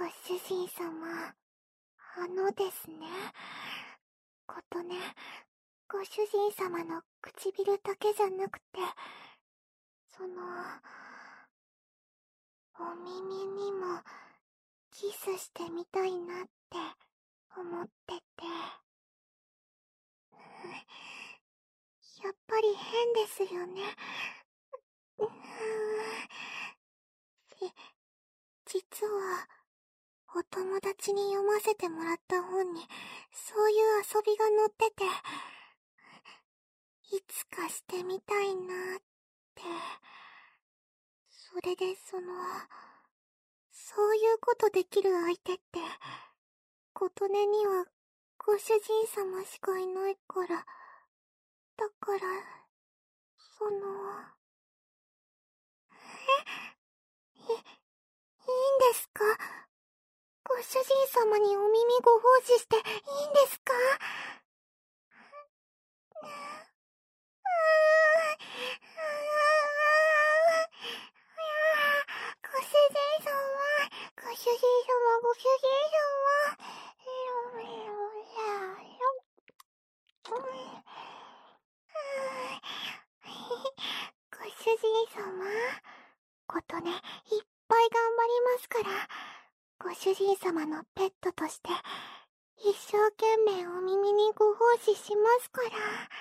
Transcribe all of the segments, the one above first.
主人様、ですね。ご主人様の唇だけじゃなくて、お耳にもキスしてみたいなって思ってて。やっぱり変ですよね。実は、お友達に読ませてもらった本に、そういう遊びが載ってて、いつかしてみたいなって。それでそういうことできる相手って、琴音にはご主人様しかいないから、だから、いいんですか？ご主人様にお耳ご奉仕していいんですか？ご主人様、ご主人様、ご主人様。ご主人様、琴音、いっぱい頑張りますから、ご主人様のペットとして、一生懸命お耳にご奉仕しますから。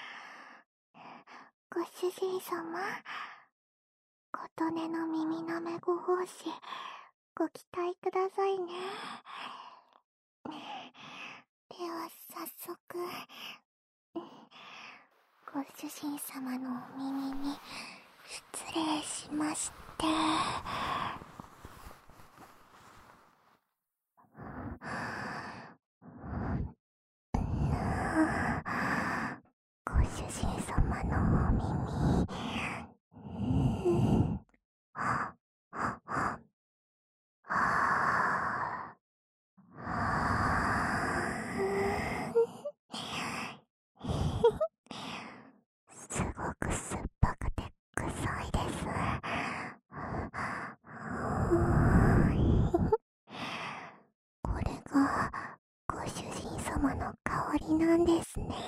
ご主人様、琴音の耳なめご奉仕、ご期待くださいね。では早速、ご主人様のお耳に失礼しまして。ご主人様のお耳、すごく酸っぱくて臭いです。これがご主人様の香りなんですね。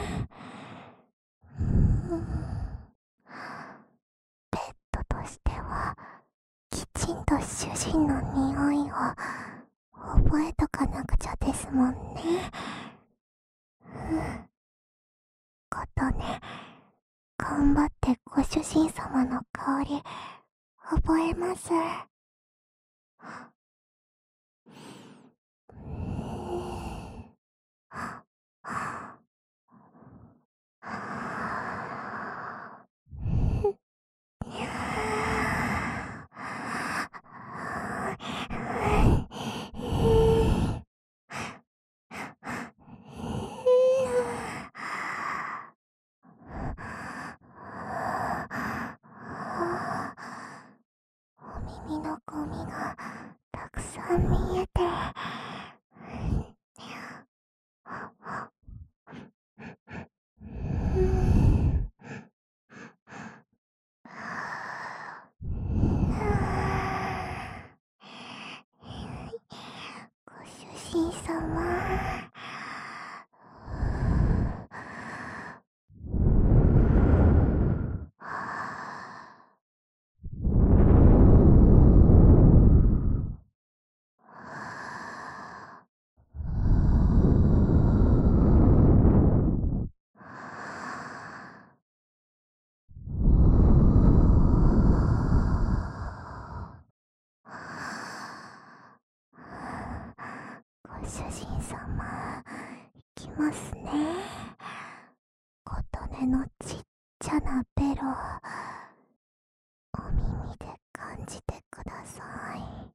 ペットとしてはきちんと主人の匂いを覚えとかなくちゃですもんね。琴音、頑張ってご主人様の香り覚えます。お耳のゴミがたくさん見えて、ご主人様、ご主人様、いきますね。琴音のちっちゃなベロ、お耳で感じてください。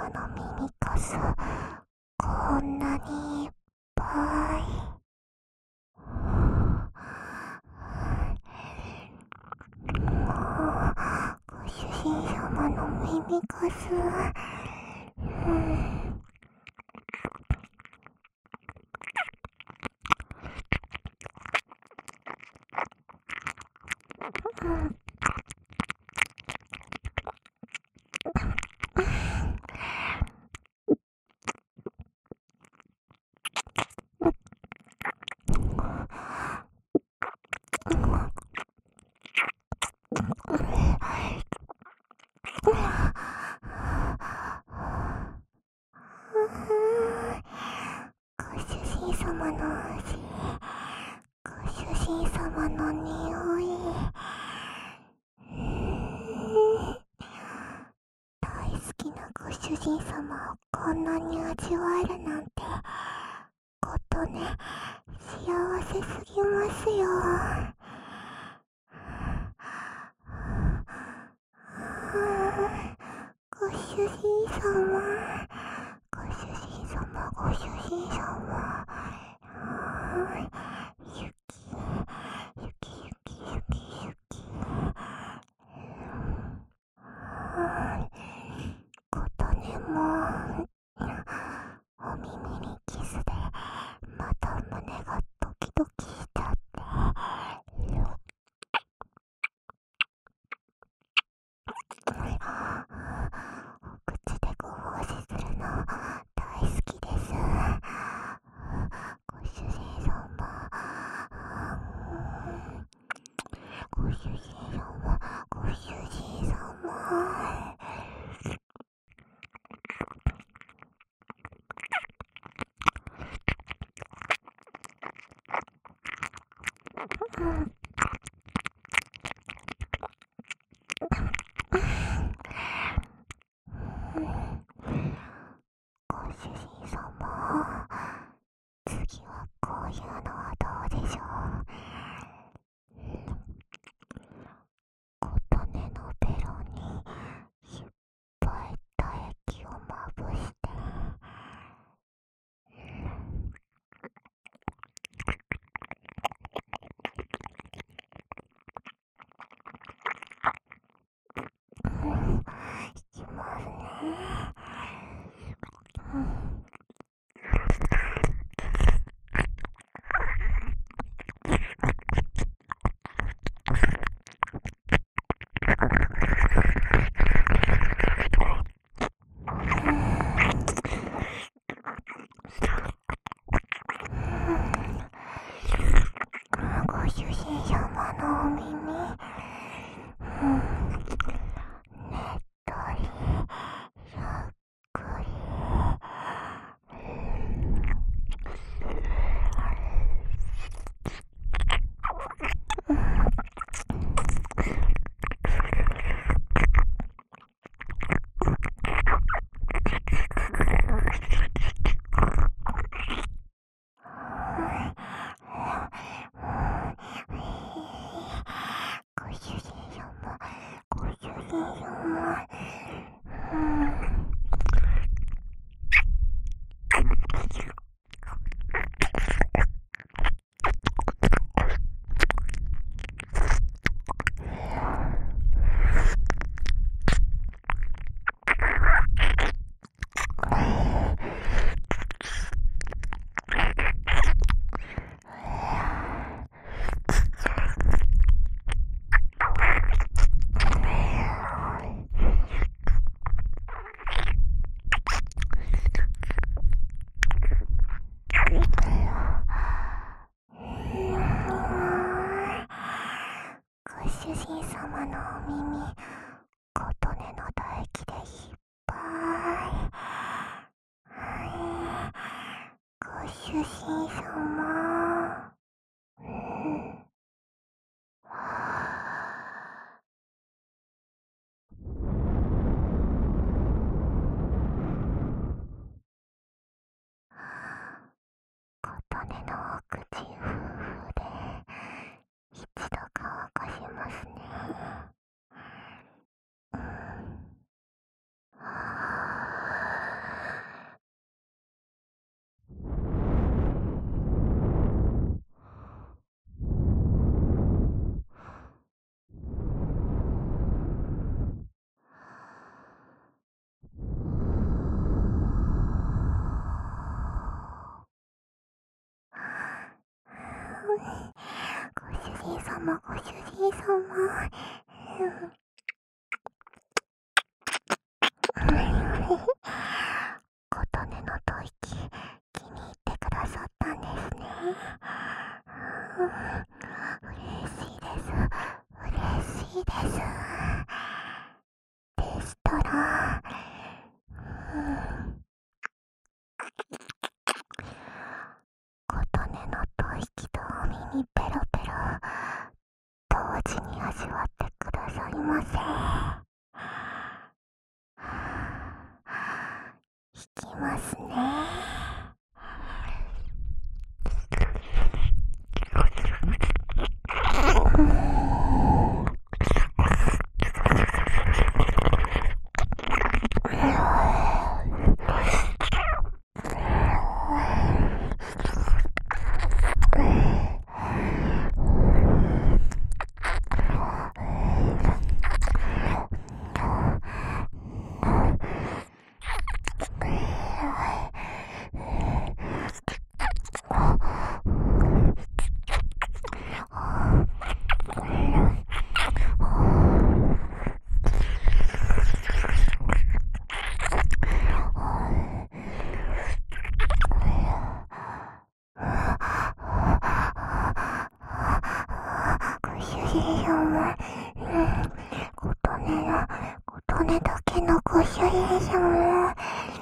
様の耳かす、こんなにいっぱい。ご主人様の耳かす、ご主人様の味、ご主人様の匂い。大好きなご主人様をこんなに味わえるなんて、ことね、幸せすぎますよ。ご主人様、ご主人様、ご主人様。ゆき、ゆきゆきゆきゆき。ことねも、お耳にキスで、また胸がドキドキしちゃって。お口でご奉仕するの大好きです。ご主人様、ご主人様、ご主人様。ご主人様、次はこういうのはどうでしょう。琴音のベロにいっぱい唾液をまぶして、いきますね。ご主人様のお耳、ねっとり、ゆっくり。ご主人様、ご主人様。ご主人様のお耳、琴音の唾液でいっぱい。ご主人様。琴音のお口ふうふうで、一度乾かしますね。 ご主人様、ご主人様。琴音の吐息、気に入ってくださったんですね。嬉しいです。嬉しいです。でしたら、琴音の吐息とお耳ペロペロ、同時に味わってくださいませ。引きますね。琴音だけのご主人様。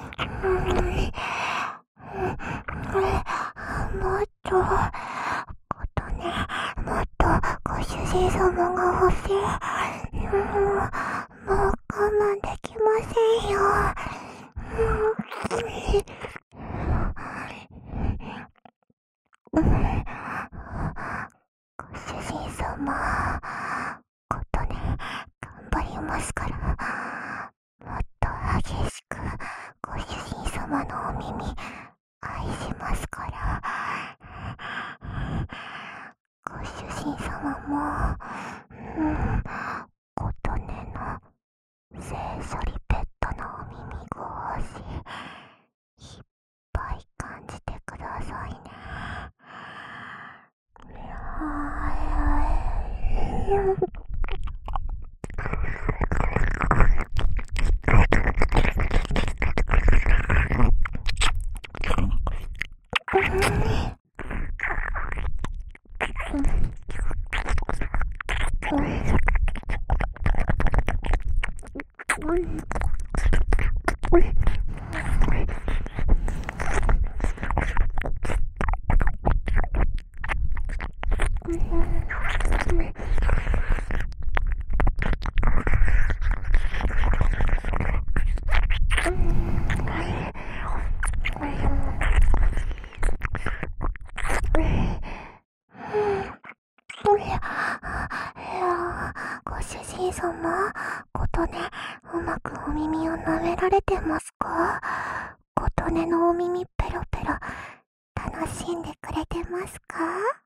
もっと、琴音、もっとご主人様が欲しい。もう我慢できませんよ。ご主人様、琴音、頑張りますから。もっと激しくご主人様のお耳愛しますから。ご主人様も、琴音の性処理ペットのお耳ご欲しいっぱい感じてくださいね。ご主人様、琴音、うまくお耳を舐められてますか？琴音のお耳ペロペロ、楽しんでくれてますか？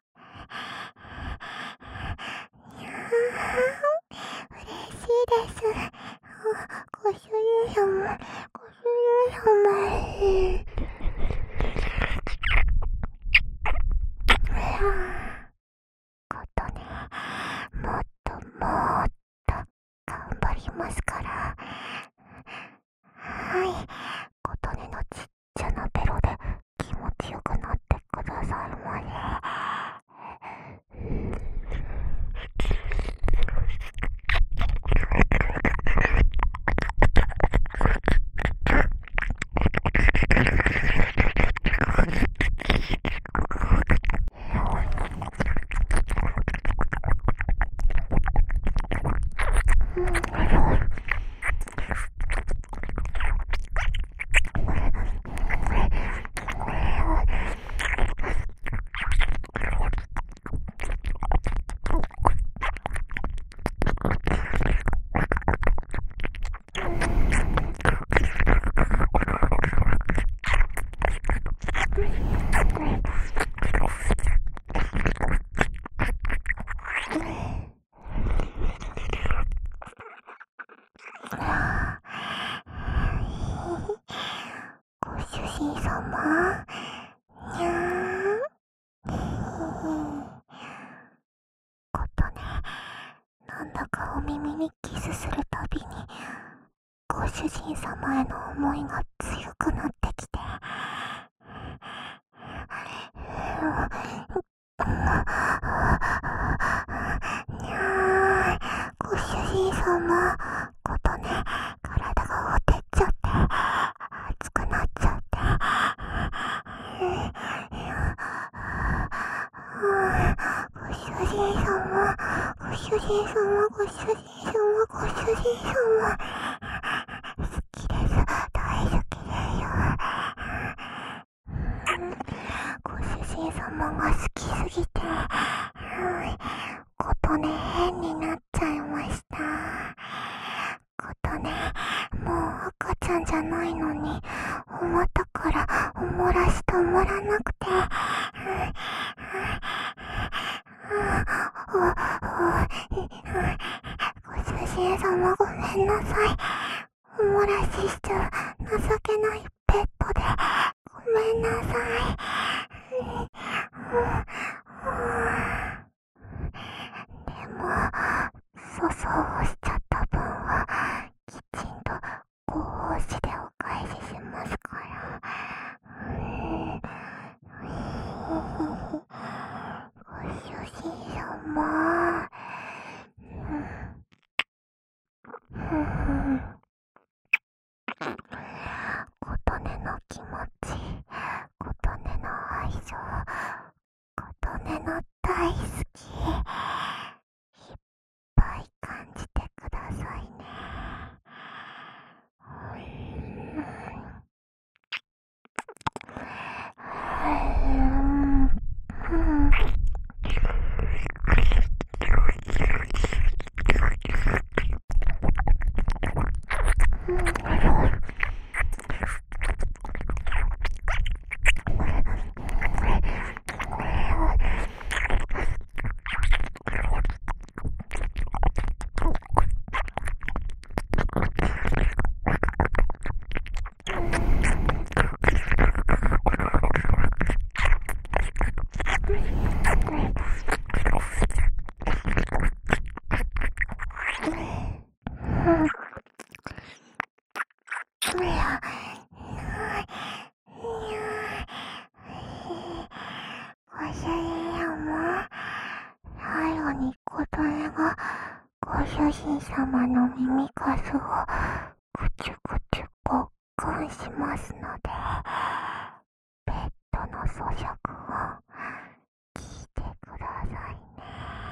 いやー、嬉しいです。ご主人様、ご主人様。琴音、もっともっと頑張りますから。はい、琴音のちっちゃなベロで気持ちよくなってくださいませ。 なんだかお耳にキスするたびにご主人様への思いが強くなってきて、ご主人様ことね、体がほてっちゃって熱くなっちゃって、ご主人様、ご主人様、ご主人様、ご主人様、好きです、大好きですよ。ご主人様が好きすぎて、ことね変になっちゃいました。ことね、もう赤ちゃんじゃないのに、お股からおもらし止まらなくて、ご主人様ごめんなさい。おもらししちゃう情けないペットでごめんなさい。でも粗相をしちゃった分はきちんとご奉仕でお返ししますから。ご主人様、琴音の気持ち、琴音の愛情、琴音の大好き、いっぱい感じてくださいね。ご主人様、最後に琴音がご主人様の耳かすをぐちゅぐちゅごっくんしますので、ペットの咀嚼を聞いてくださいね。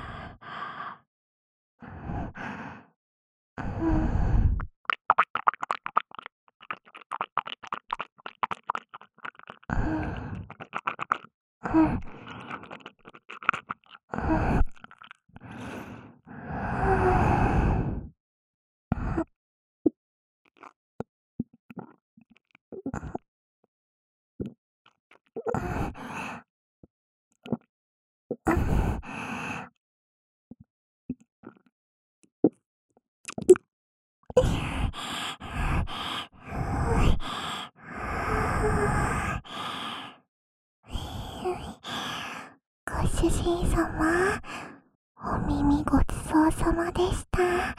ご主人様、お耳ごちそうさまでした。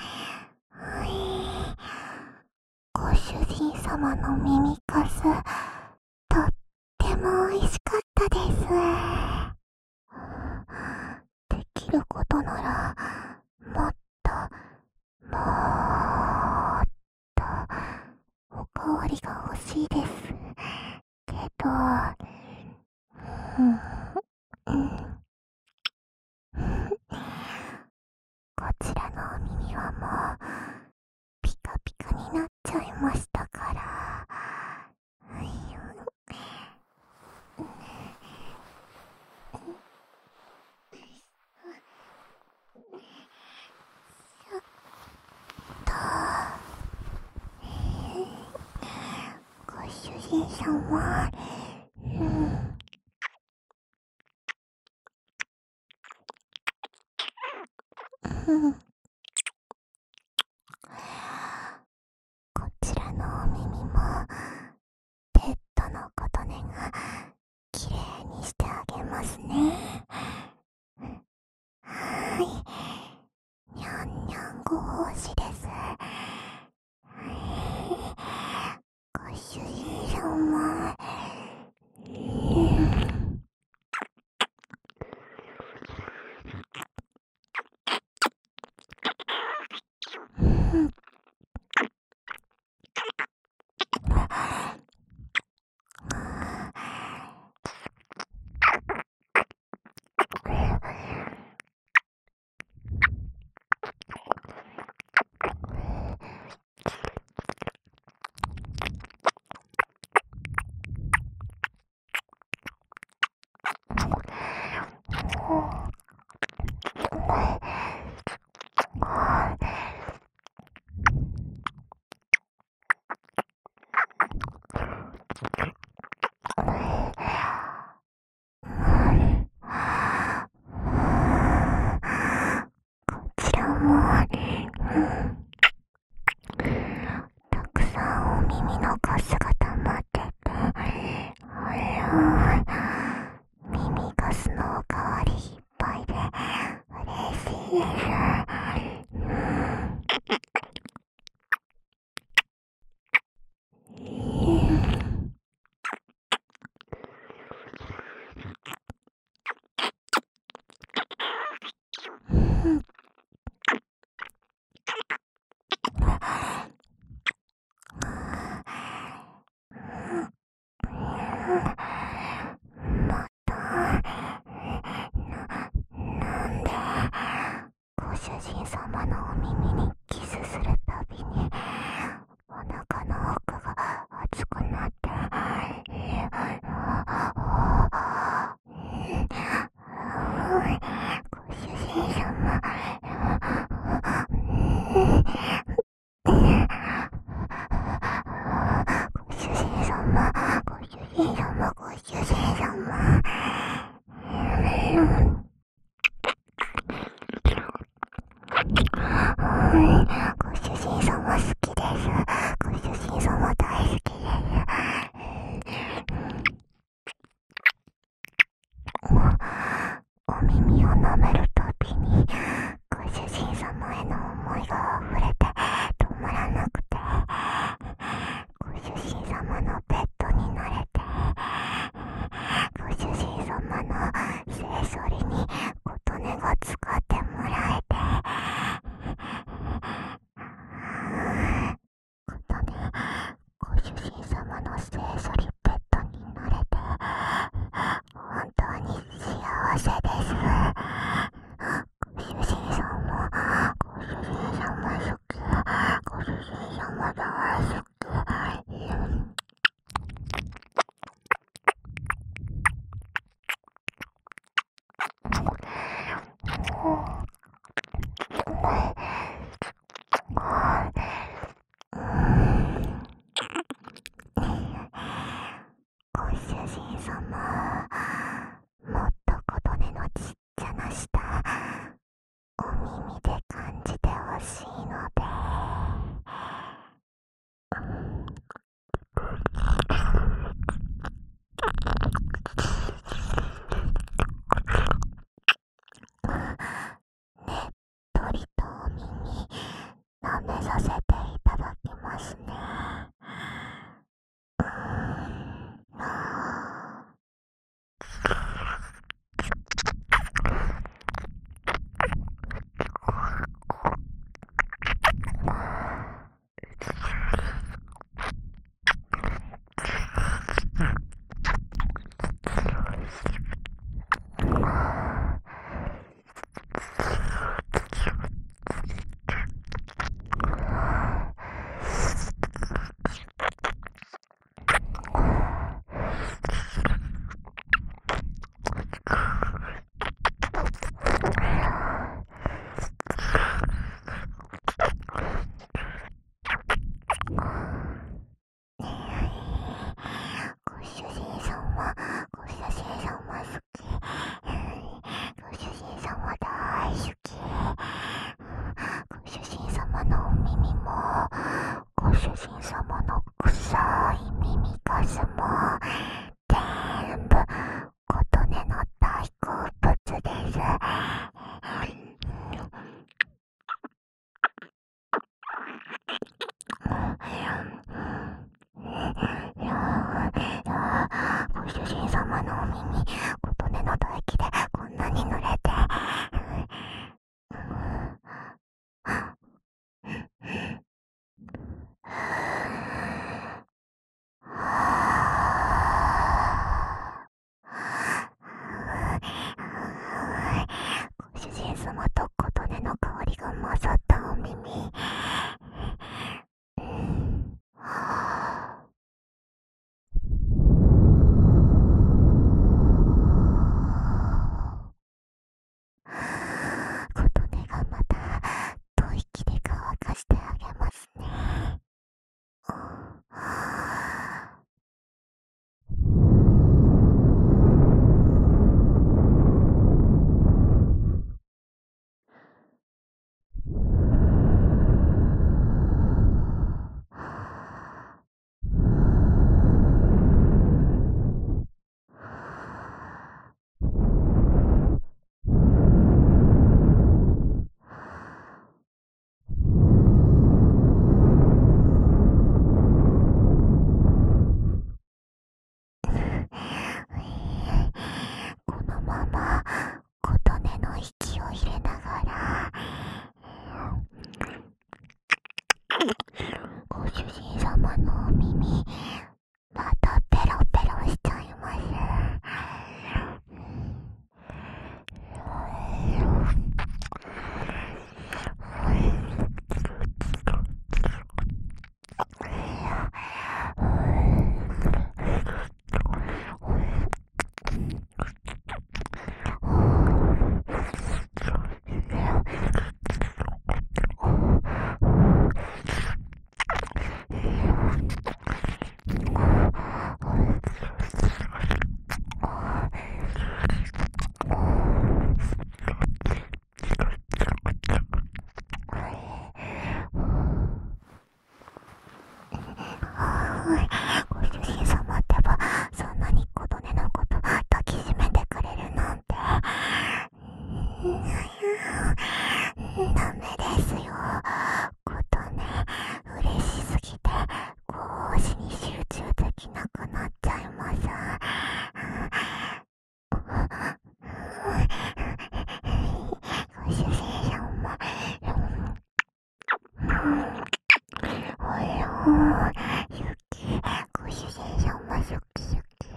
ご主人様の耳かす、とっても美味しかったです。できることなら、もっと、もっと、おかわりが欲しいです。けど、こちらのお耳はもうピカピカになっちゃいましたから。ご主人様、こちらのお耳もペットの琴音がきれいにしてあげますね。はい、にゃんにゃん少しです。ご主人様。こちらも、たくさんお耳のカスが溜まってて、耳カスのおかわりいっぱいで嬉しいです。また、なんで、ご主人様のお耳にキスするたびに、お腹の奥が熱くなって、ご主人様、ご主人様、ご主人様、ご主人様。ご主人様好きです。ご主人様大好きです。お耳を舐めるたびにご主人様への思いが溢れて止まらなくて、ご主人様のベッドになれて、ご主人様の精処理に琴音が使ってもらえて、琴音、ご主人様の精処理ベッドになれて本当に幸せです。ご主人様、ご主人様好き、ご主人様大好き。ご主人様、もっと琴音のちっちゃな舌、お耳で感じてほしいので。ねっとりとお耳舐めさせていただきますね。 入れながら、ご主人様のお耳、またペロペロしちゃいます。ご主人様ってば、そんなに琴音のこと抱きしめてくれるなんて。ダメですよ。琴音、嬉しすぎて、講師に集中できなくなっちゃいます。ご主人様。ご主人様、ゆきゆき。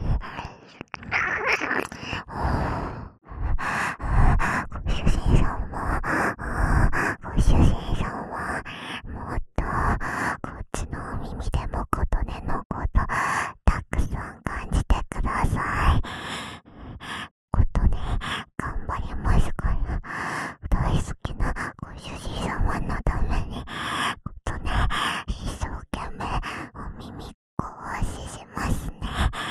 ご主人様、ご主人様、もっとこっちのお耳でも琴音のことたくさん感じてください。琴音頑張りますから、大好きなご主人様のために琴音一生懸命お耳壊しますね。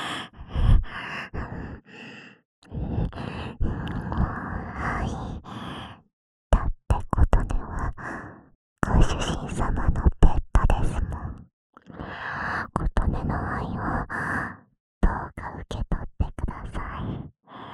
はい。だって琴音はご主人様のペットですもん。琴音の愛をどうか受け取ってください。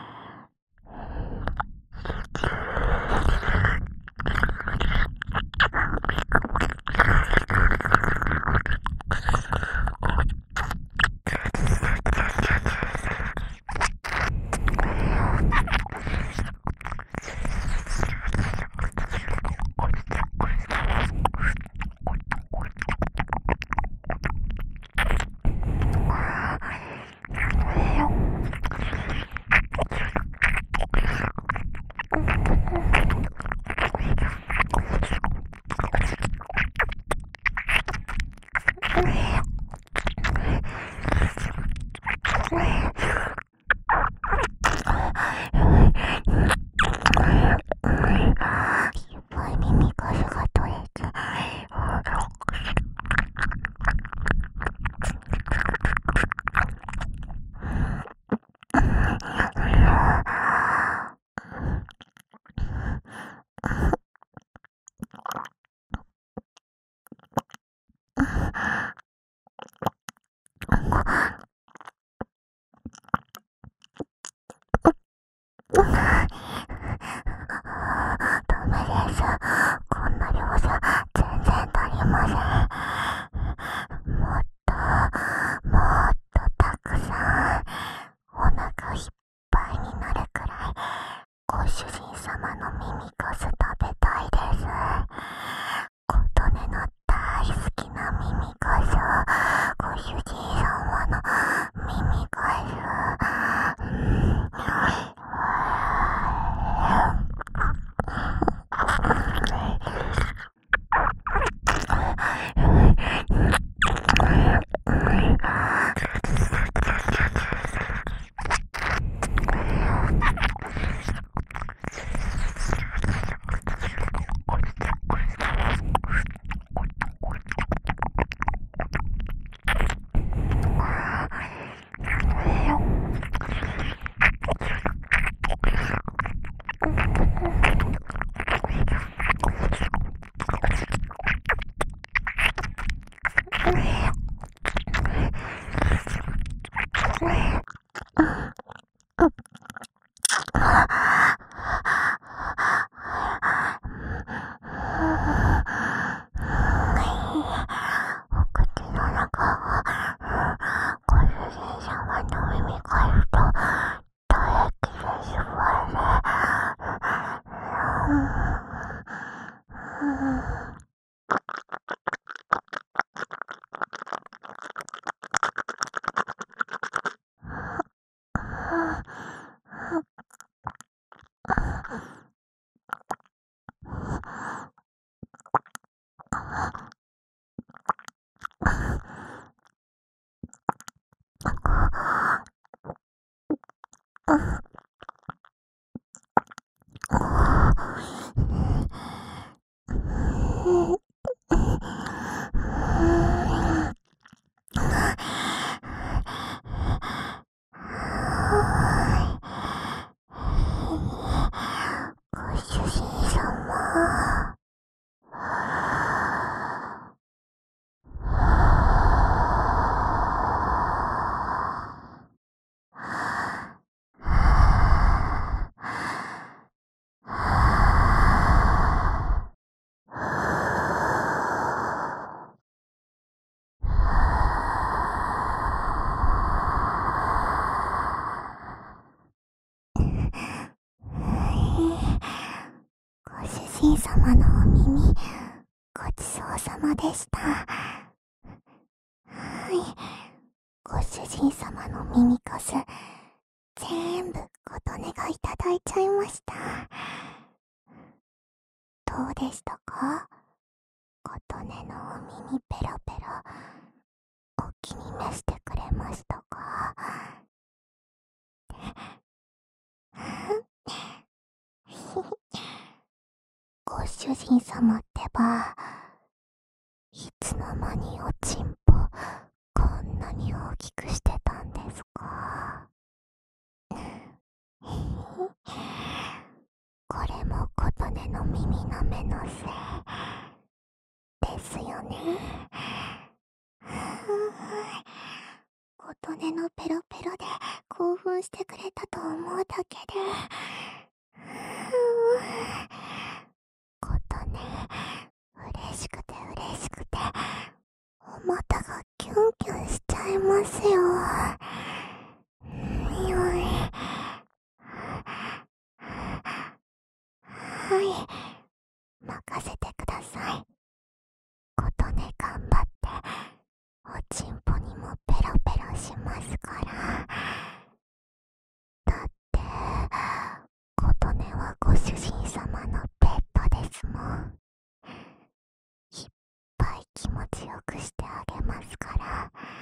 耳数が取れて、ダメご主人様。ご主人様のお耳、ごちそうさまでした。はい、ご主人様の耳かす、全部琴音がいただいちゃいました。どうでしたか？琴音のお耳ペロペロ、お気に召してくれましたか？ご主人様ってば、いつの間におちんぽこんなに大きくしてたんですか？これも琴音の耳の目のせいですよね。琴音のペロペロで興奮してくれたと思うだけで、琴音、嬉しくて嬉しくて、お股がキュンキュンしちゃいますよ。はい、任せてください。琴音頑張って、おちんぽにもペロペロしますから。だって、琴音はご主人様のペットですもん。いっぱい気持ちよくしてあげますから。